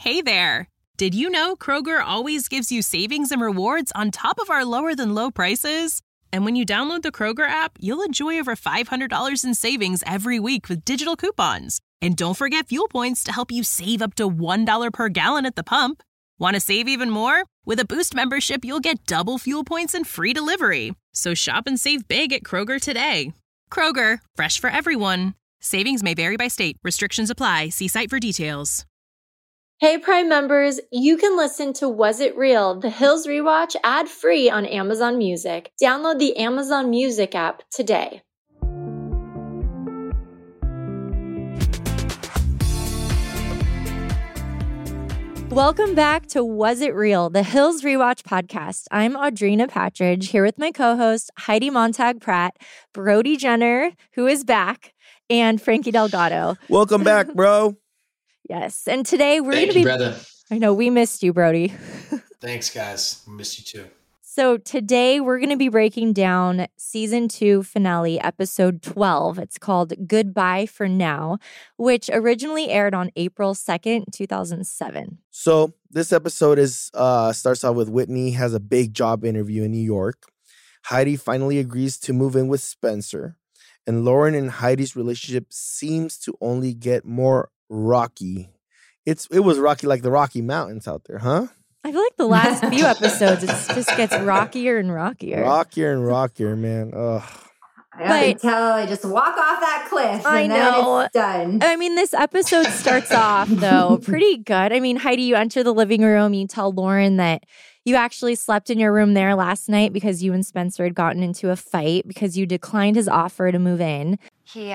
Hey there! Did you know Kroger always gives you savings and rewards on top of our lower-than-low prices? And when you download the Kroger app, you'll enjoy over $500 in savings every week with digital coupons. And don't forget fuel points to help you save up to $1 per gallon at the pump. Want to save even more? With a Boost membership, you'll get double fuel points and free delivery. So shop and save big at Kroger today. Kroger, fresh for everyone. Savings may vary by state. Restrictions apply. See site for details. Hey Prime members, you can listen to Was It Real? The Hills Rewatch ad-free on Amazon Music. Download the Amazon Music app today. Welcome back to Was It Real? The Hills Rewatch podcast. I'm Audrina Patridge, here with my co-host Heidi Montag-Pratt, Brody Jenner, who is back, and Frankie Delgado. Welcome back, bro. Yes, and today we're going to be... brother. I know, we missed you, Brody. Thanks, guys. I missed you too. So today we're going to be breaking down Season 2 finale, Episode 12. It's called Goodbye for Now, which originally aired on April 2nd, 2007. So this episode starts off with Whitney has a big job interview in New York. Heidi finally agrees to move in with Spencer. And Lauren and Heidi's relationship seems to only get more rocky. It was rocky like the Rocky Mountains out there, huh? I feel like the last few episodes, it just gets rockier and rockier. Rockier and rockier, man. Ugh. I can tell I just walk off that cliff and then it's done. I mean, this episode starts off, though, pretty good. I mean, Heidi, you enter the living room, you tell Lauren that you actually slept in your room there last night because you and Spencer had gotten into a fight because you declined his offer to move in. He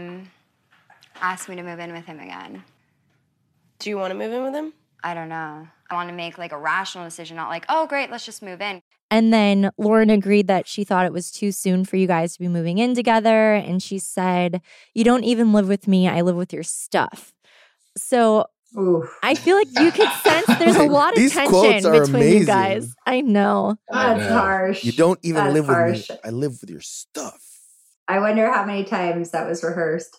asked me to move in with him again. Do you want to move in with him? I don't know. I want to make like a rational decision, not like, oh, great, let's just move in. And then Lauren agreed that she thought it was too soon for you guys to be moving in together. And she said, you don't even live with me. I live with your stuff. So I feel like you could sense there's a lot of tension between amazing. You guys. I know. That's harsh. You don't even live with me. I live with your stuff. I wonder how many times that was rehearsed.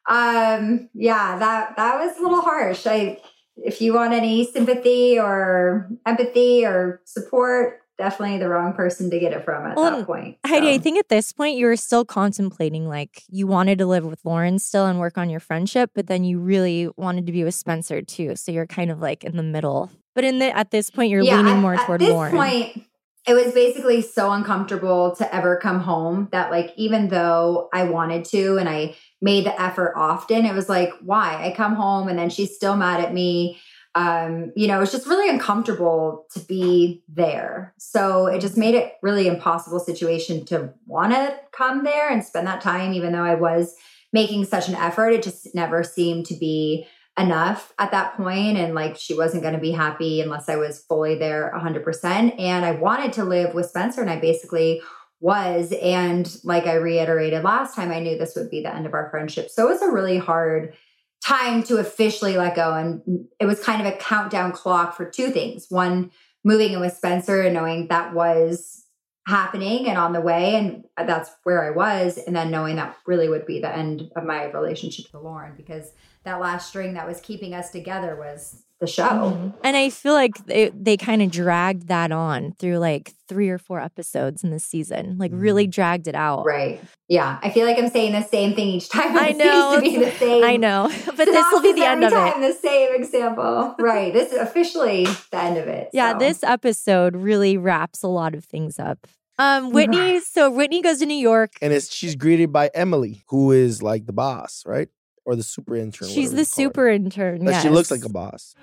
Yeah, that was a little harsh. If you want any sympathy or empathy or support, definitely the wrong person to get it from at that point. So. Heidi, I think at this point you were still contemplating, like, you wanted to live with Lauren still and work on your friendship, but then you really wanted to be with Spencer too. So you're kind of like in the middle. But at this point, you're leaning more toward Lauren. At this point, it was basically so uncomfortable to ever come home that, like, even though I wanted to and I made the effort often, it was like, why? I come home and then she's still mad at me. It's just really uncomfortable to be there. So it just made it really impossible situation to want to come there and spend that time, even though I was making such an effort. It just never seemed to be enough at that point. And like, she wasn't going to be happy unless I was fully there 100%. And I wanted to live with Spencer, and I basically was. And like I reiterated last time, I knew this would be the end of our friendship. So it was a really hard time to officially let go. And it was kind of a countdown clock for two things. One, moving in with Spencer and knowing that was happening and on the way. And that's where I was. And then knowing that really would be the end of my relationship with Lauren, because that last string that was keeping us together was the show. Mm-hmm. And I feel like they kind of dragged that on through like 3 or 4 episodes in this season, like really dragged it out. Right. Yeah. I feel like I'm saying the same thing each time. I know. It seems to be the same. I know. But this will be the end of it. The same example. Right. This is officially the end of it. Yeah. So. This episode really wraps a lot of things up. Whitney. So Whitney goes to New York. And she's greeted by Emily, who is like the boss, right? Or the super intern. She's the super intern, yes. She looks like a boss.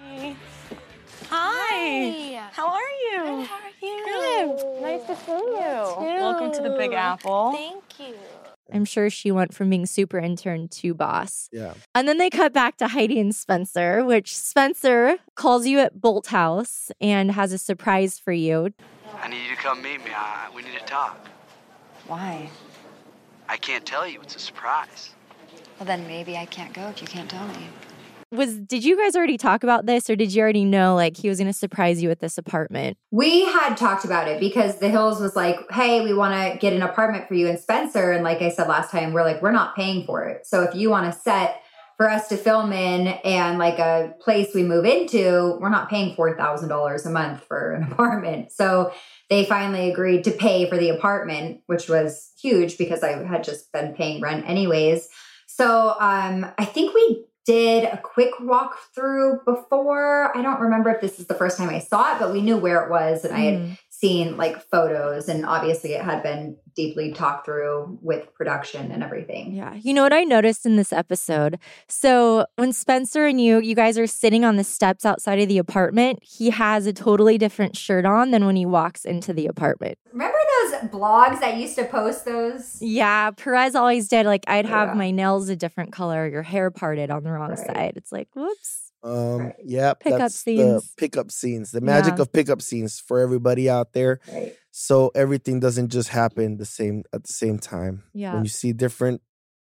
Hi. How are you? Good, how are you? Good. Nice to see you. Welcome to the Big Apple. Thank you. I'm sure she went from being super intern to boss. Yeah. And then they cut back to Heidi and Spencer, which Spencer calls you at Bolt House and has a surprise for you. I need you to come meet me. We need to talk. Why? I can't tell you. It's a surprise. Well, then maybe I can't go if you can't tell me. Did you guys already talk about this, or did you already know like he was going to surprise you at this apartment? We had talked about it because the Hills was like, hey, we want to get an apartment for you and Spencer. And like I said last time, we're not paying for it. So if you want to set for us to film in and like a place we move into, we're not paying $4,000 a month for an apartment. So they finally agreed to pay for the apartment, which was huge because I had just been paying rent anyways. So I think we did a quick walkthrough before. I don't remember if this is the first time I saw it, but we knew where it was and I had seen like photos, and obviously it had been deeply talked through with production and everything. Yeah. You know what I noticed in this episode? So when Spencer and you guys are sitting on the steps outside of the apartment, he has a totally different shirt on than when he walks into the apartment. Remember those blogs that used to post those? Yeah. Perez always did. Like, I'd have my nails a different color, your hair parted on the wrong side. It's like, whoops. Yeah, Pickup scenes. The pickup scenes, the magic of pickup scenes for everybody out there. Right. So everything doesn't just happen at the same time. Yeah. When you see different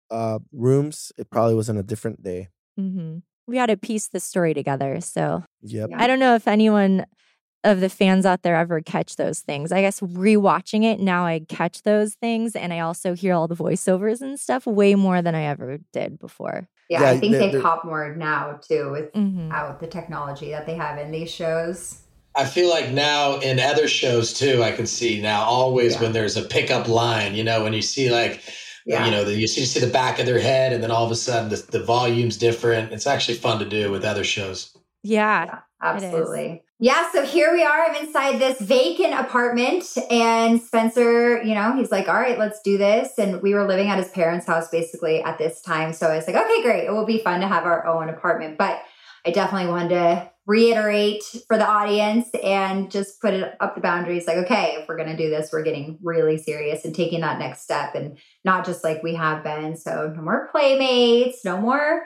rooms, it probably was on a different day. Mm-hmm. We had to piece the story together. So Yep. I don't know if anyone of the fans out there ever catch those things. I guess rewatching it now, I catch those things, and I also hear all the voiceovers and stuff way more than I ever did before. Yeah, I think they pop more now too without the technology that they have in these shows. I feel like now in other shows too, I can see now always when there's a pickup line, you know, when you see like, you know, you see the back of their head and then all of a sudden the volume's different. It's actually fun to do with other shows. Yeah, absolutely. Yeah, so here we are. I'm inside this vacant apartment, and Spencer, you know, he's like, all right, let's do this. And we were living at his parents' house basically at this time. So I was like, okay, great. It will be fun to have our own apartment. But I definitely wanted to reiterate for the audience and just put it up the boundaries. Like, okay, if we're going to do this, we're getting really serious and taking that next step, and not just like we have been. So no more playmates, no more...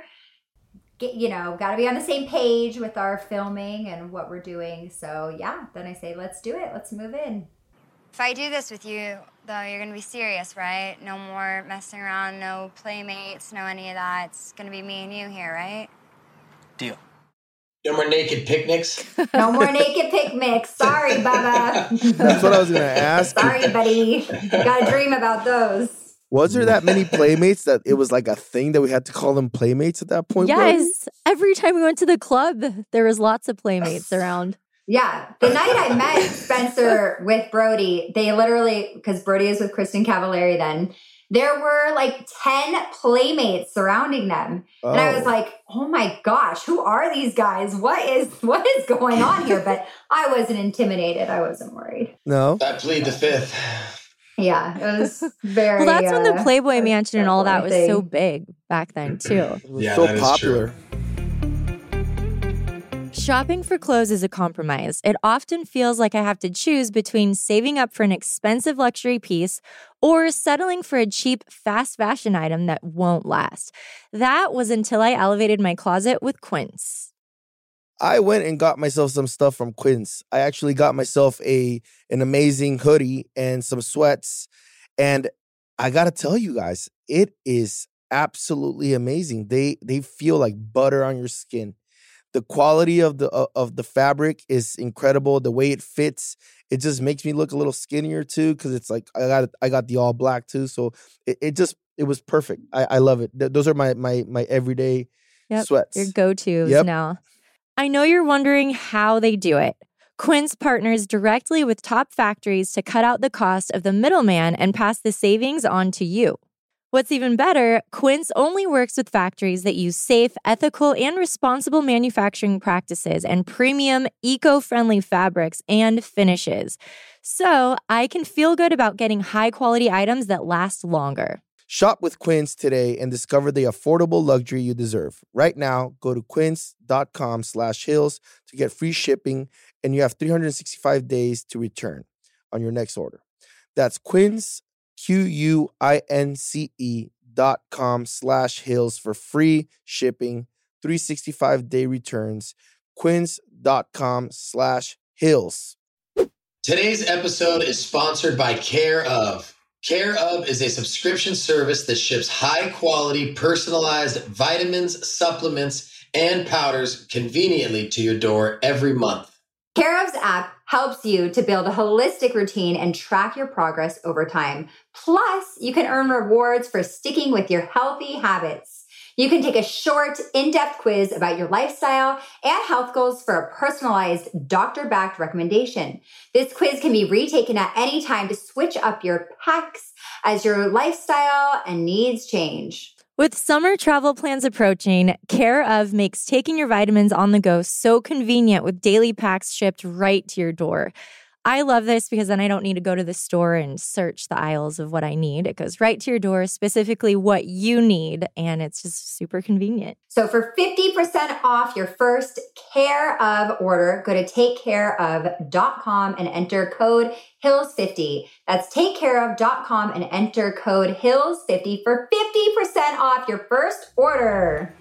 got to be on the same page with our filming and what we're doing. So yeah, then I say, let's do it. Let's move in. If I do this with you, though, you're going to be serious, right? No more messing around, no playmates, no any of that. It's going to be me and you here, right? Deal. No more naked picnics? No more naked picnics. Sorry, Bubba. That's what I was going to ask. Sorry, buddy. Got to dream about those. Was there that many playmates that it was like a thing that we had to call them playmates at that point? Yes. Every time we went to the club, there was lots of playmates around. Yeah. The night I met Spencer with Brody, they literally, because Brody is with Kristen Cavallari then, there were like 10 playmates surrounding them. Oh. And I was like, oh my gosh, who are these guys? What is going on here? But I wasn't intimidated. I wasn't worried. No. I plead the fifth. Yeah, it was very... Well, that's when the Playboy Mansion and all that was so big back then, too. It was so popular. Shopping for clothes is a compromise. It often feels like I have to choose between saving up for an expensive luxury piece or settling for a cheap, fast fashion item that won't last. That was until I elevated my closet with Quince. I went and got myself some stuff from Quince. I actually got myself an amazing hoodie and some sweats. And I got to tell you guys, it is absolutely amazing. They feel like butter on your skin. The quality of the fabric is incredible. The way it fits, it just makes me look a little skinnier too, because it's like I got the all black too. So it was perfect. I love it. Those are my everyday sweats. Your go-tos now. I know you're wondering how they do it. Quince partners directly with top factories to cut out the cost of the middleman and pass the savings on to you. What's even better, Quince only works with factories that use safe, ethical, and responsible manufacturing practices and premium, eco-friendly fabrics and finishes. So I can feel good about getting high-quality items that last longer. Shop with Quince today and discover the affordable luxury you deserve. Right now, go to quince.com/hills to get free shipping, and you have 365 days to return on your next order. That's Quince, QUINCE.com/hills for free shipping, 365-day returns, quince.com/hills. Today's episode is sponsored by Care of. Care of is a subscription service that ships high-quality, personalized vitamins, supplements, and powders conveniently to your door every month. Care of's app helps you to build a holistic routine and track your progress over time. Plus, you can earn rewards for sticking with your healthy habits. You can take a short, in-depth quiz about your lifestyle and health goals for a personalized, doctor-backed recommendation. This quiz can be retaken at any time to switch up your packs as your lifestyle and needs change. With summer travel plans approaching, Care of makes taking your vitamins on the go so convenient with daily packs shipped right to your door. I love this because then I don't need to go to the store and search the aisles of what I need. It goes right to your door, specifically what you need, and it's just super convenient. So for 50% off your first Care of order, go to takecareof.com and enter code HILLS50. That's takecareof.com and enter code HILLS50 for 50% off your first order.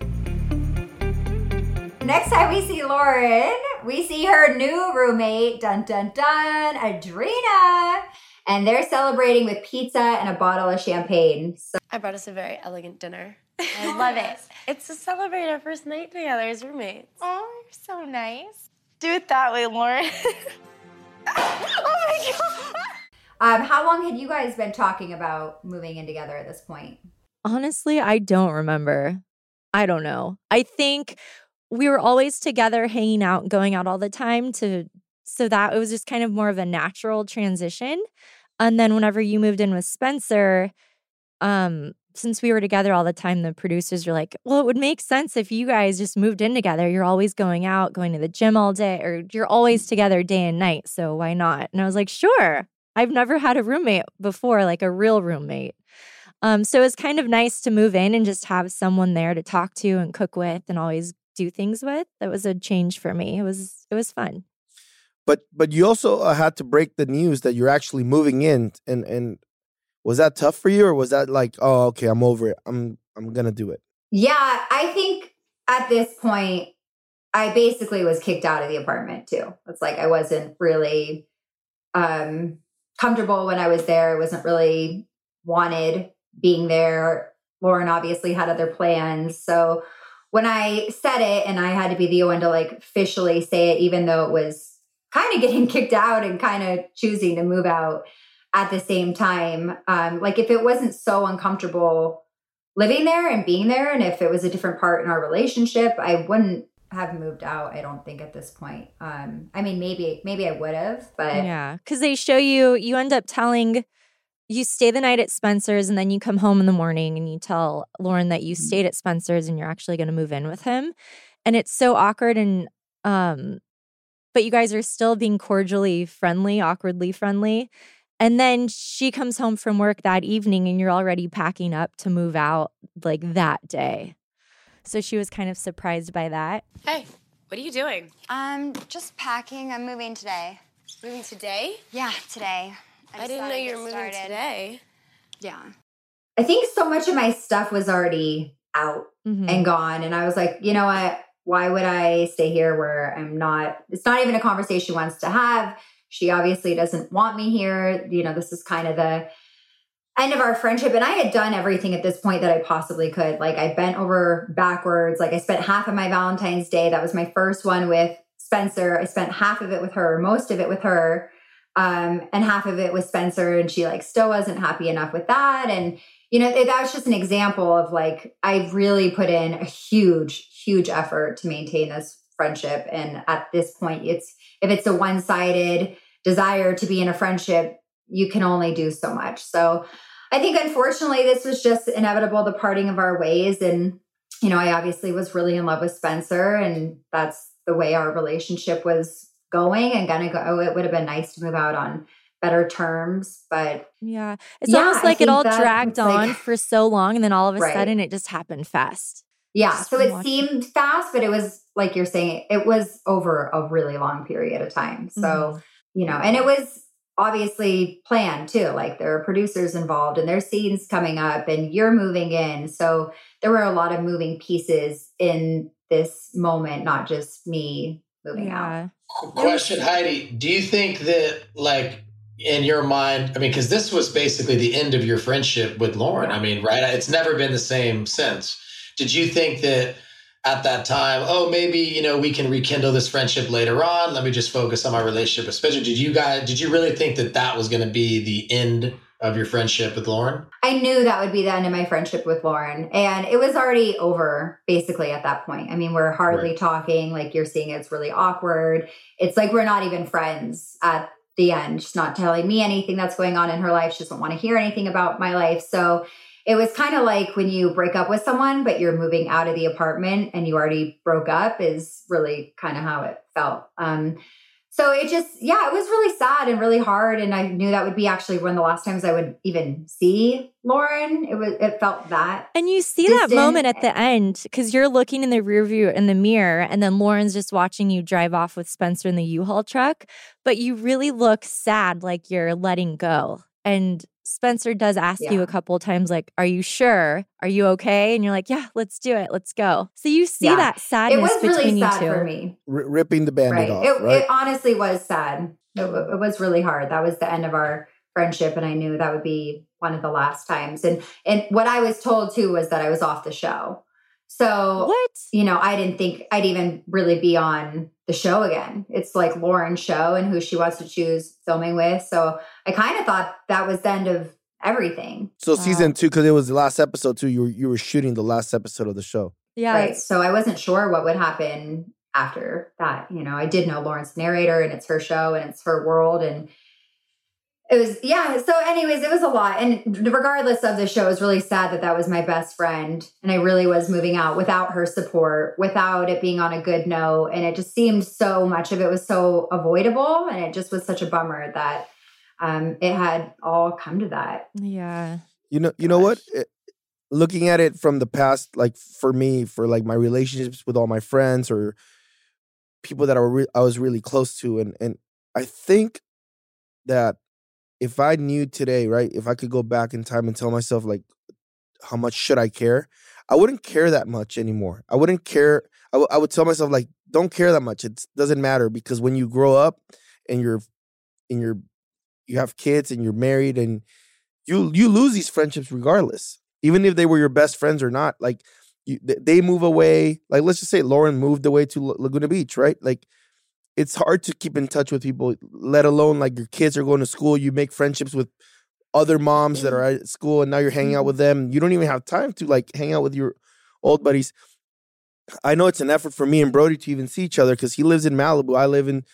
Next time we see Lauren, we see her new roommate, dun dun dun, Adrina. And they're celebrating with pizza and a bottle of champagne. So I brought us a very elegant dinner. I love it. It's to celebrate our first night together as roommates. Oh, you're so nice. Do it that way, Lauren. Oh my God. how long had you guys been talking about moving in together at this point? Honestly, I don't remember. I don't know. I think we were always together, hanging out, going out all the time so that it was just kind of more of a natural transition. And then whenever you moved in with Spencer, since we were together all the time, the producers were like, well, it would make sense if you guys just moved in together. You're always going out, going to the gym all day, or you're always together day and night. So why not? And I was like, sure. I've never had a roommate before, like a real roommate. So it's kind of nice to move in and just have someone there to talk to and cook with and always do things with. That was a change for me. It was fun. But you also had to break the news that you're actually moving in, and was that tough for you, or was that like, oh, okay, I'm over it, I'm gonna do it? Yeah, I think at this point, I basically was kicked out of the apartment too. It's like I wasn't really comfortable when I was there. I wasn't really wanted being there. Lauren obviously had other plans, so when I said it, and I had to be the one to like officially say it, even though it was kind of getting kicked out and kind of choosing to move out at the same time. Like if it wasn't so uncomfortable living there and being there, and if it was a different part in our relationship, I wouldn't have moved out, I don't think, at this point. I mean, maybe I would have, but yeah, because they show you end up telling. You stay the night at Spencer's and then you come home in the morning and you tell Lauren that you stayed at Spencer's and you're actually going to move in with him. And it's so awkward and but you guys are still being cordially friendly, awkwardly friendly. And then she comes home from work that evening and you're already packing up to move out like that day. So she was kind of surprised by that. Hey, what are you doing? I'm just packing. I'm moving today. Moving today? Yeah, today. I didn't know you were moving today. Yeah. I think so much of my stuff was already out and gone. And I was like, you know what? Why would I stay here where it's not even a conversation she wants to have. She obviously doesn't want me here. You know, this is kind of the end of our friendship. And I had done everything at this point that I possibly could. Like I bent over backwards. Like I spent half of my Valentine's Day. That was my first one with Spencer. I spent half of it with her, most of it with her. And half of it with Spencer, and she like still wasn't happy enough with that. And, you know, that was just an example of like, I really put in a huge effort to maintain this friendship. And at this point, if it's a one-sided desire to be in a friendship, you can only do so much. So I think unfortunately, this was just inevitable, the parting of our ways. And, you know, I obviously was really in love with Spencer, and that's the way our relationship was going and gonna go. It would have been nice to move out on better terms, but yeah, it's almost like it all dragged on for so long, and then all of a sudden it just happened fast. Yeah, so it seemed fast, but it was like you're saying, it was over a really long period of time. So you know, and it was obviously planned too. Like there are producers involved, and there's scenes coming up, and you're moving in, so there were a lot of moving pieces in this moment, not just me moving out. Question, Heidi, do you think that, like, in your mind, I mean, because this was basically the end of your friendship with Lauren. I mean, right? It's never been the same since. Did you think that at that time, oh, maybe, you know, we can rekindle this friendship later on. Let me just focus on my relationship with Spencer. Did you really think that was going to be the end of your friendship with Lauren? I knew that would be the end of my friendship with Lauren. And it was already over basically at that point. I mean, we're hardly talking. Like you're seeing, it's really awkward. It's like we're not even friends at the end. She's not telling me anything that's going on in her life. She doesn't want to hear anything about my life. So it was kind of like when you break up with someone, but you're moving out of the apartment and you already broke up, is really kind of how it felt. So it just, it was really sad and really hard. And I knew that would be actually one of the last times I would even see Lauren. It felt that. And you see that moment at the end because you're looking in the rear view in the mirror and then Lauren's just watching you drive off with Spencer in the U-Haul truck. But you really look sad, like you're letting go. And Spencer does ask you a couple of times, like, are you sure? Are you okay? And you're like, yeah, let's do it. Let's go. So you see that sadness between you two. It was really sad for me. Ripping the Band-Aid off, It honestly was sad. It was really hard. That was the end of our friendship. And I knew that would be one of the last times. And what I was told too was that I was off the show. So, I didn't think I'd even really be on the show again. It's like Lauren's show and who she wants to choose filming with. So I kind of thought that was the end of everything. So season 2, because it was the last episode too, you were shooting the last episode of the show. Yeah. Right. So I wasn't sure what would happen after that. I did know Lauren's the narrator and it's her show and it's her world. And it was, so anyways, it was a lot. And regardless of the show, it was really sad that was my best friend. And I really was moving out without her support, without it being on a good note. And it just seemed so much of it was so avoidable. And it just was such a bummer that it had all come to that. Yeah. You know what? Looking at it from the past, like for me, for like my relationships with all my friends or people that I was really close to. And I think that if I knew today, right, if I could go back in time and tell myself, like, how much should I care? I wouldn't care that much anymore. I wouldn't care. I would tell myself, like, don't care that much. It doesn't matter because when you grow up and you have kids and you're married and you lose these friendships regardless, even if they were your best friends or not. Like, they move away. Like, let's just say Lauren moved away to Laguna Beach, right? Like, it's hard to keep in touch with people, let alone like your kids are going to school. You make friendships with other moms that are at school and now you're hanging out with them. You don't even have time to like hang out with your old buddies. I know it's an effort for me and Brody to even see each other because he lives in Malibu. I live in,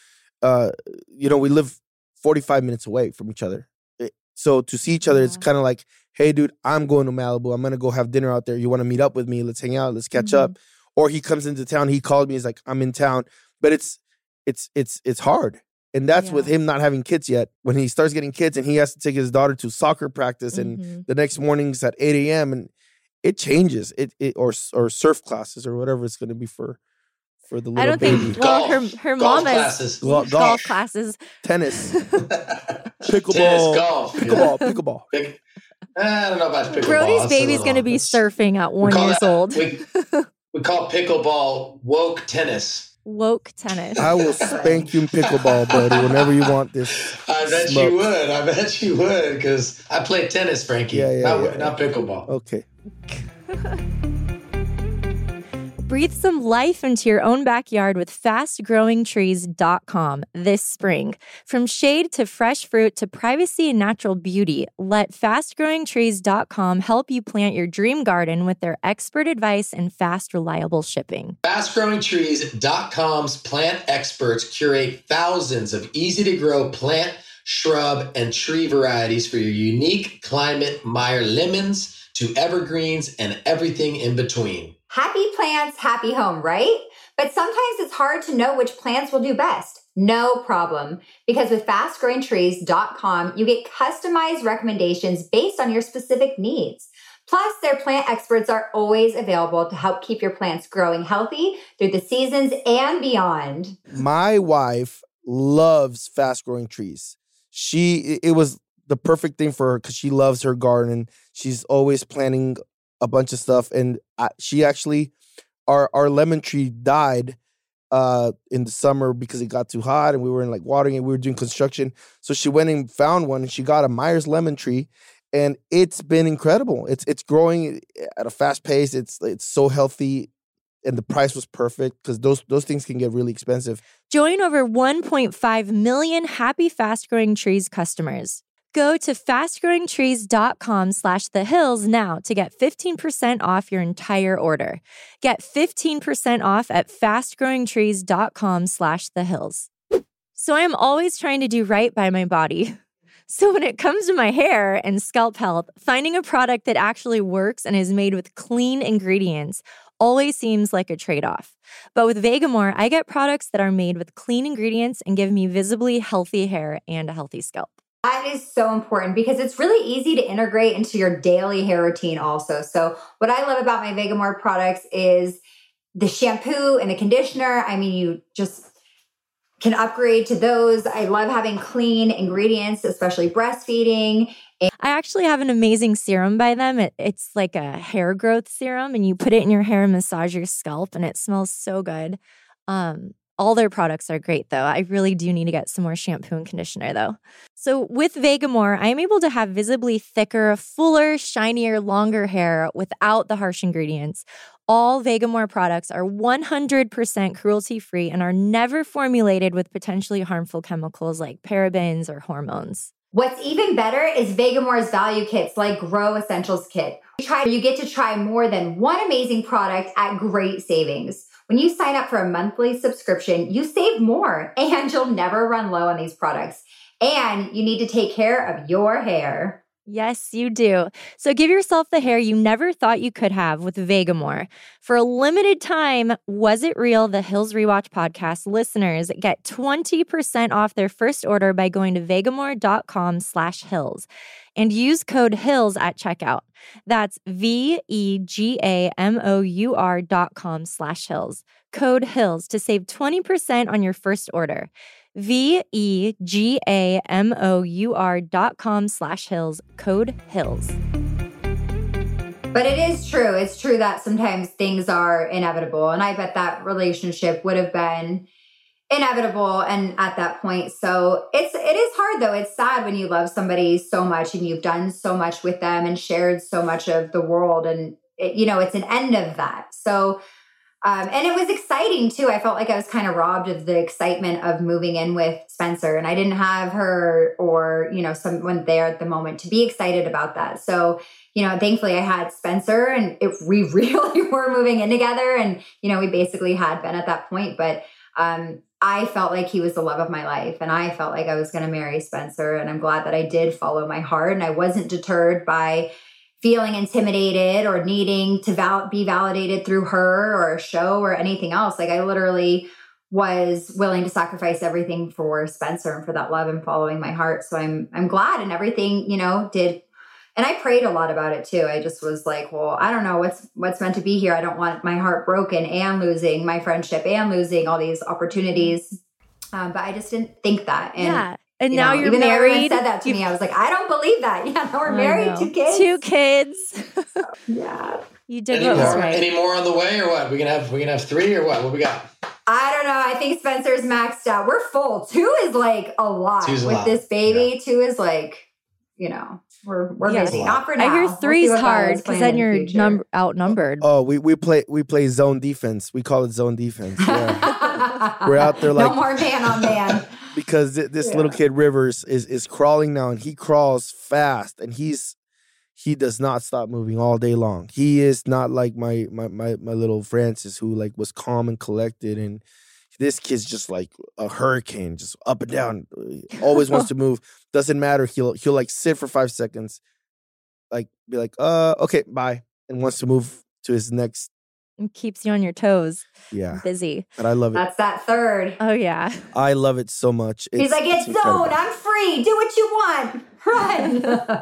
we live 45 minutes away from each other. So to see each other, it's kind of like, hey, dude, I'm going to Malibu. I'm going to go have dinner out there. You want to meet up with me? Let's hang out. Let's catch up. Or he comes into town. He called me. He's like, I'm in town. But it's hard. And that's with him not having kids yet. When he starts getting kids and he has to take his daughter to soccer practice and the next morning's at 8 a.m. and it changes. Or surf classes or whatever it's going to be for the little I don't baby. think, well, her mom has golf classes. Tennis. Pickleball. Tennis, golf. Pickleball. I don't know about pickleball. Brody's baby's going to be surfing at 1 year old. We call pickleball woke tennis. Woke tennis. I will spank you in pickleball, buddy, whenever you want this. I bet you would, because I play tennis, Frankie. Not pickleball. Okay. Breathe some life into your own backyard with FastGrowingTrees.com this spring. From shade to fresh fruit to privacy and natural beauty, let FastGrowingTrees.com help you plant your dream garden with their expert advice and fast, reliable shipping. FastGrowingTrees.com's plant experts curate thousands of easy-to-grow plant, shrub, and tree varieties for your unique climate, Meyer lemons to evergreens and everything in between. Happy plants, happy home, right? But sometimes it's hard to know which plants will do best. No problem, because with FastGrowingTrees.com, you get customized recommendations based on your specific needs. Plus, their plant experts are always available to help keep your plants growing healthy through the seasons and beyond. My wife loves Fast Growing Trees. It was the perfect thing for her because she loves her garden. She's always planting a bunch of stuff, and she actually, our lemon tree died in the summer because it got too hot, and we were in like watering it. We were doing construction, so she went and found one, and she got a Myers lemon tree, and it's been incredible. It's growing at a fast pace. It's so healthy, and the price was perfect because those things can get really expensive. Join over 1.5 million happy Fast Growing Trees customers. Go to fastgrowingtrees.com/thehills now to get 15% off your entire order. Get 15% off at fastgrowingtrees.com/thehills. So I'm always trying to do right by my body. So when it comes to my hair and scalp health, finding a product that actually works and is made with clean ingredients always seems like a trade-off. But with Vegamour, I get products that are made with clean ingredients and give me visibly healthy hair and a healthy scalp. That is so important because it's really easy to integrate into your daily hair routine also. So what I love about my Vegamour products is the shampoo and the conditioner. I mean, you just can upgrade to those. I love having clean ingredients, especially breastfeeding. I actually have an amazing serum by them. It's like a hair growth serum, and you put it in your hair and massage your scalp, and it smells so good. All their products are great, though. I really do need to get some more shampoo and conditioner, though. So with Vegamour, I am able to have visibly thicker, fuller, shinier, longer hair without the harsh ingredients. All Vegamour products are 100% cruelty-free and are never formulated with potentially harmful chemicals like parabens or hormones. What's even better is Vegamour's value kits like Grow Essentials Kit. You get to try more than one amazing product at great savings. When you sign up for a monthly subscription, you save more and you'll never run low on these products. And you need to take care of your hair. Yes, you do. So give yourself the hair you never thought you could have with Vegamour. For a limited time, Was It Real? The Hills Rewatch podcast listeners get 20% off their first order by going to vegamour.com/hills and use code HILLS at checkout. That's vegamour.com/hills. Code HILLS to save 20% on your first order. vegamour.com/hills, code HILLS. But it is true. It's true that sometimes things are inevitable. And I bet that relationship would have been inevitable and at that point. So it is hard though. It's sad when you love somebody so much and you've done so much with them and shared so much of the world. And it's an end of that. So and it was exciting too. I felt like I was kind of robbed of the excitement of moving in with Spencer, and I didn't have her or, someone there at the moment to be excited about that. So, thankfully I had Spencer, and we really were moving in together, and, we basically had been at that point, but I felt like he was the love of my life, and I felt like I was going to marry Spencer, and I'm glad that I did follow my heart, and I wasn't deterred by feeling intimidated or needing to be validated through her or a show or anything else. Like I literally was willing to sacrifice everything for Spencer and for that love and following my heart. So I'm glad, and everything, did. And I prayed a lot about it too. I just was like, well, I don't know what's meant to be here. I don't want my heart broken and losing my friendship and losing all these opportunities. But I just didn't think that. And yeah. And now you're even married. Though everyone said that to me, I was like, I don't believe that. Yeah, now we're married, 2 kids. 2 kids. Yeah. You did what was right. Any more on the way or what? We can have 3 or what? What we got? I don't know. I think Spencer's maxed out. We're full. 2 is like a lot with this baby. Yeah. 2 is like, we're busy. Not for now. I hear 3's hard because then you're outnumbered. Oh, we play zone defense. We call it zone defense. Yeah. We're out there like no more man on man. Because this little kid Rivers is crawling now, and he crawls fast, and he does not stop moving all day long. He is not like my little Francis, who like was calm and collected, and this kid's just like a hurricane, just up and down, always wants to move. Doesn't matter. He'll like sit for 5 seconds, like be like, okay, bye, and wants to move to his next. It keeps you on your toes. Yeah. Busy. But I love it. That's that 3rd. Oh, yeah. I love it so much. He's like, it's zone. I'm free. Do what you want. Run.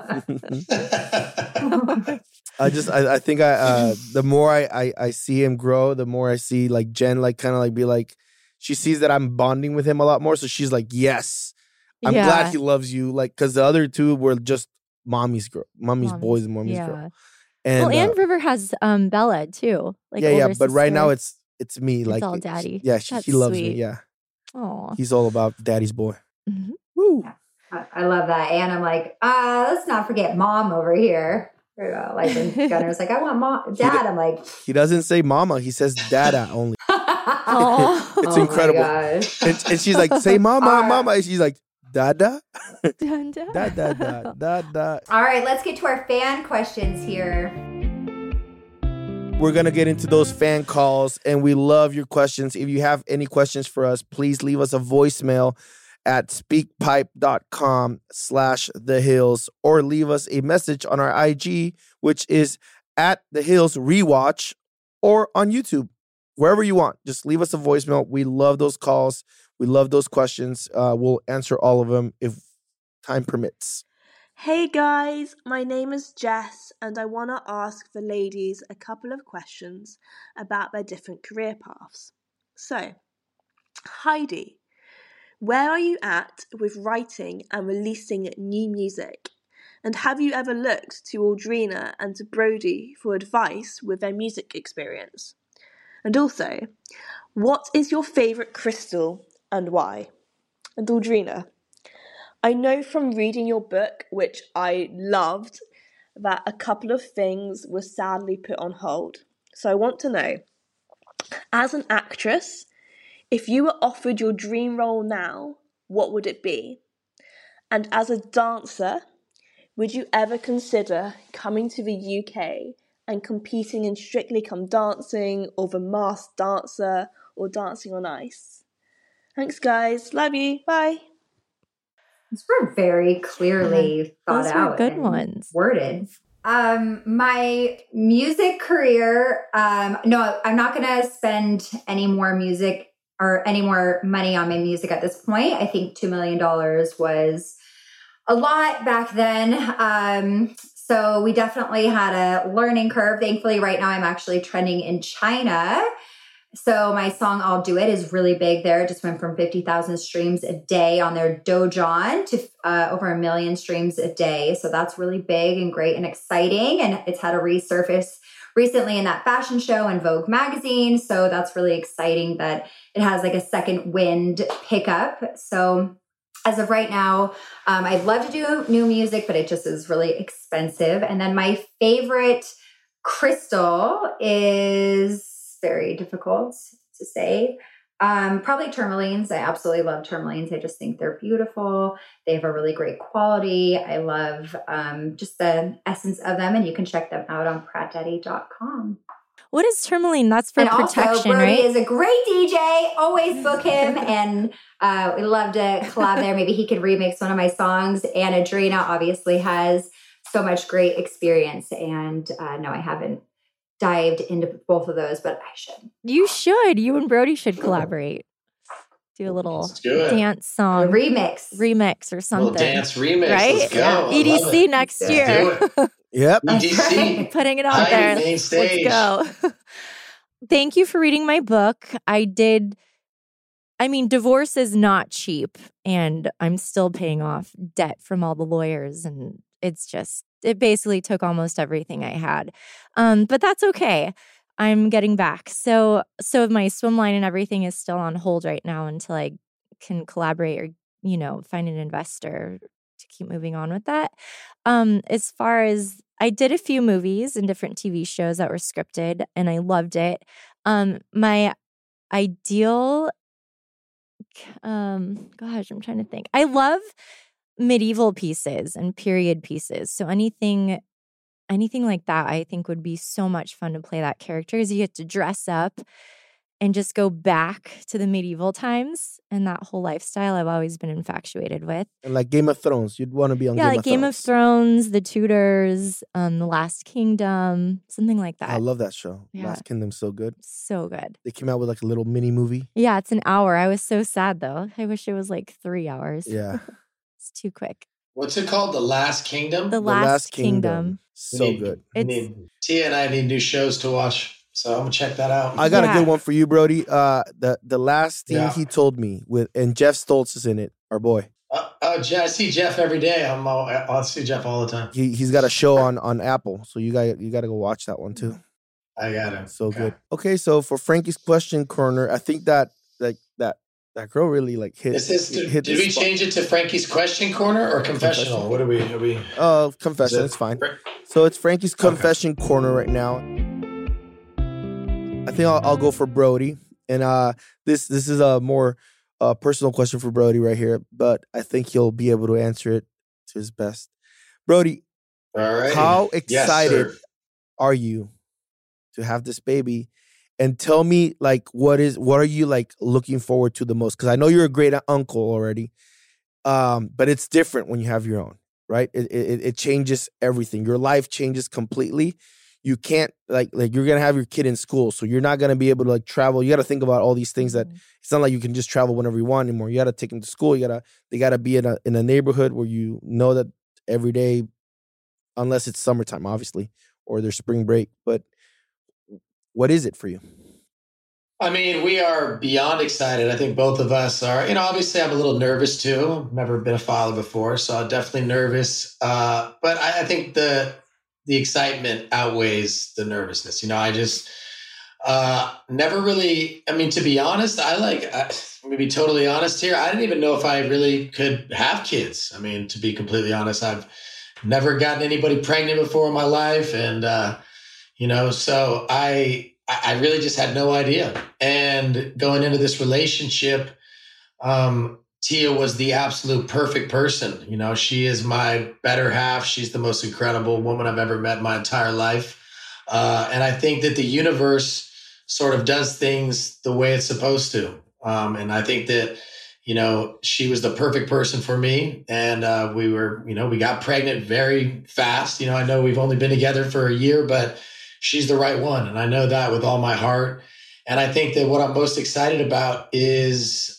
I think the more I see him grow, the more I see like Jen like kind of like be like, she sees that I'm bonding with him a lot more. So she's like, yes, I'm glad he loves you. Like, because the other 2 were just mommy's boys and mommy's girl. And River has Bella too. Like but sister. Right now it's me. It's like all daddy. Yeah, he loves me. Yeah. Aww. He's all about daddy's boy. Mm-hmm. Woo. I love that. And I'm like, let's not forget mom over here. Like Gunner's like, I want mom, dad. I'm like, he doesn't say mama. He says dada only. It's incredible. And she's like, say mama, mama. And she's like, Dada? Dada. Da. All right, let's get to our fan questions here. We're going to get into those fan calls, and we love your questions. If you have any questions for us, please leave us a voicemail at speakpipe.com/thehills or leave us a message on our IG, which is at The Hills Rewatch, or on YouTube, wherever you want. Just leave us a voicemail. We love those calls. We love those questions. We'll answer all of them if time permits. Hey guys, my name is Jess, and I want to ask the ladies a couple of questions about their different career paths. So, Heidi, where are you at with writing and releasing new music? And have you ever looked to Audrina and to Brody for advice with their music experience? And also, what is your favourite crystal and why? And Audrina, I know from reading your book, which I loved, that a couple of things were sadly put on hold. So I want to know, as an actress, if you were offered your dream role now, what would it be? And as a dancer, would you ever consider coming to the UK and competing in Strictly Come Dancing or The Masked Dancer or Dancing on Ice? Thanks, guys. Love you. Bye. These were very clearly thought out. Those were good ones. Worded. My music career, no, I'm not going to spend any more music or any more money on my music at this point. I think $2 million was a lot back then. So we definitely had a learning curve. Thankfully, right now I'm actually trending in China. So my song I'll Do It is really big there. It just went from 50,000 streams a day on their Douyin to over 1 million streams a day. So that's really big and great and exciting. And it's had a resurface recently in that fashion show in Vogue magazine. So that's really exciting that it has like a second wind pickup. So as of right now, I'd love to do new music, but it just is really expensive. And then my favorite crystal is very difficult to say. Probably tourmalines. I absolutely love tourmalines. I just think they're beautiful. They have a really great quality. I love just the essence of them, and you can check them out on pratdaddy.com. What is tourmaline? That's for protection, also, Brody right? is a great DJ. Always book him, and we love to collab there. Maybe he could remix one of my songs. And Audrina obviously has so much great experience. And no, I haven't dived into both of those, but I should. You should. You and Brody should collaborate. Do a little dance song. A remix or something. A little dance remix. Right? Let's go. EDC next year. Yep. EDC. Putting it out there. Main stage. Let's go. Thank you for reading my book. Divorce is not cheap, and I'm still paying off debt from all the lawyers, and it basically took almost everything I had. But that's okay. I'm getting back. So my swim line and everything is still on hold right now until I can collaborate or, find an investor to keep moving on with that. As far as I did a few movies and different TV shows that were scripted, and I loved it. My ideal, I'm trying to think. I love medieval pieces and period pieces. So anything like that, I think would be so much fun to play that character, because you get to dress up and just go back to the medieval times and that whole lifestyle I've always been infatuated with. And like Game of Thrones, you'd want to be on Game of Thrones. Yeah, like Game of Thrones, The Tudors, The Last Kingdom, something like that. I love that show. Yeah. Last Kingdom's so good. So good. They came out with like a little mini movie. Yeah, it's an hour. I was so sad though. I wish it was like 3 hours. Yeah. It's too quick. What's it called? The Last Kingdom? The Last Kingdom. So good. Tia and I need new shows to watch, so I'm gonna check that out. I got a good one for you, Brody. The last thing he told me and Jeff Stoltz is in it, our boy. I see Jeff every day. I'll see Jeff all the time. He's got a show on Apple, so you got to go watch that one too. I got it. So good. Okay, so for Frankie's question corner, I think that that girl really like hit. Did we change it to Frankie's question corner or confessional? What are we? Oh, confession. It's fine. So it's Frankie's confession corner right now. I think I'll go for Brody, and this is a more a personal question for Brody right here, but I think he'll be able to answer it to his best. Brody, all right. How excited are you to have this baby? And tell me, like, what are you like looking forward to the most? Because I know you're a great uncle already, but it's different when you have your own, right? It changes everything. Your life changes completely. You can't like you're gonna have your kid in school, so you're not gonna be able to like travel. You got to think about all these things that it's not like you can just travel whenever you want anymore. You got to take them to school. They got to be in a neighborhood where you know that every day, unless it's summertime, obviously, or there's spring break. But what is it for you? I mean, we are beyond excited. I think both of us are. Obviously, I'm a little nervous too. Never been a father before, so I'm definitely nervous. But I think the excitement outweighs the nervousness. I just never really, to be honest, I'm gonna be totally honest here. I didn't even know if I really could have kids. To be completely honest, I've never gotten anybody pregnant before in my life. And, so I really just had no idea. And going into this relationship, Tia was the absolute perfect person. She is my better half. She's the most incredible woman I've ever met in my entire life. And I think that the universe sort of does things the way it's supposed to. And I think that, she was the perfect person for me. And we got pregnant very fast. I know we've only been together for a year, but she's the right one. And I know that with all my heart. And I think that what I'm most excited about is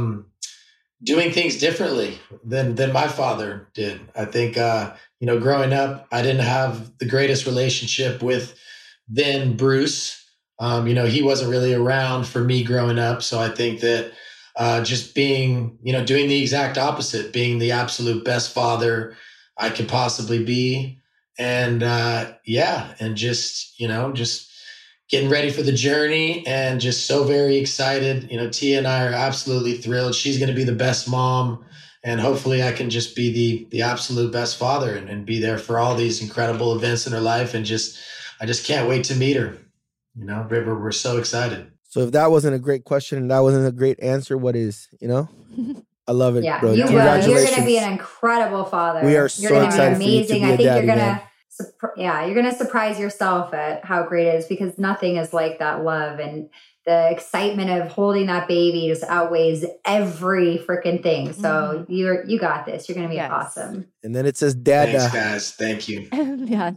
doing things differently than my father did. I think, growing up, I didn't have the greatest relationship with then Bruce. He wasn't really around for me growing up. So I think that just being, doing the exact opposite, being the absolute best father I could possibly be. And and just getting ready for the journey and just so very excited. Tia and I are absolutely thrilled. She's going to be the best mom, and hopefully I can just be the absolute best father and be there for all these incredible events in her life. And I just can't wait to meet her. We're so excited. So if that wasn't a great question and that wasn't a great answer, what is, I love it, yeah, bro. You will. You're going to be an incredible father. We are so excited for you to be a daddy, you're going to you're going to surprise yourself at how great it is, because nothing is like that love, and the excitement of holding that baby just outweighs every freaking thing. So you got this. You're going to be awesome. And then it says Dada. Thanks, guys. Thank you. Yeah.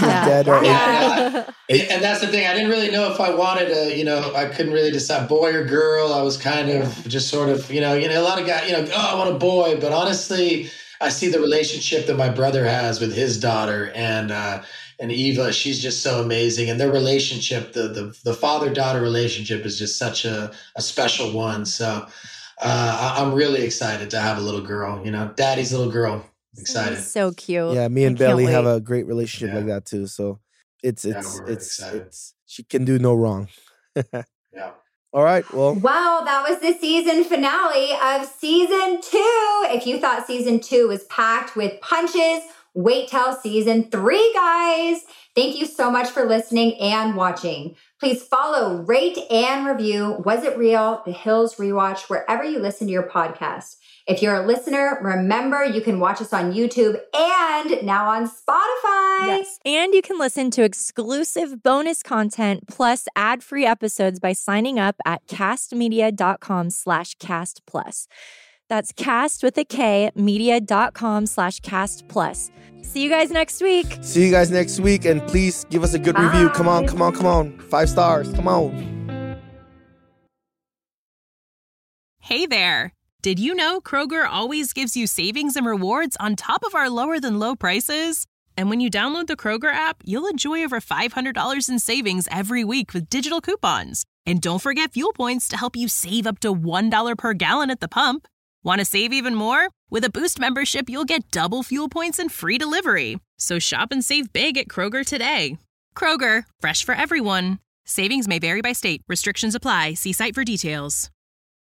Dada. And that's the thing. I didn't really know if I wanted I couldn't really decide boy or girl. I was kind of just sort of, a lot of guys, I want a boy. But honestly, I see the relationship that my brother has with his daughter and Eva. She's just so amazing. And their relationship, the father-daughter relationship is just such a special one. So I'm really excited to have a little girl, daddy's little girl. Excited. So cute. Yeah, me and Belly have a great relationship like that too. So it's she can do no wrong. Yeah. All right. Well, that was the season finale of season 2. If you thought season 2 was packed with punches, wait till season 3, guys. Thank you so much for listening and watching. Please follow, rate, and review Was It Real? The Hills Rewatch, wherever you listen to your podcast. If you're a listener, remember you can watch us on YouTube and now on Spotify. Yes. And you can listen to exclusive bonus content plus ad-free episodes by signing up at castmedia.com/castplus. That's cast with a K, media.com/castplus. See you guys next week. And please give us a good review. Come on. 5 stars. Come on. Hey there. Did you know Kroger always gives you savings and rewards on top of our lower than low prices? And when you download the Kroger app, you'll enjoy over $500 in savings every week with digital coupons. And don't forget fuel points to help you save up to $1 per gallon at the pump. Want to save even more? With a Boost membership, you'll get double fuel points and free delivery. So shop and save big at Kroger today. Kroger, fresh for everyone. Savings may vary by state. Restrictions apply. See site for details.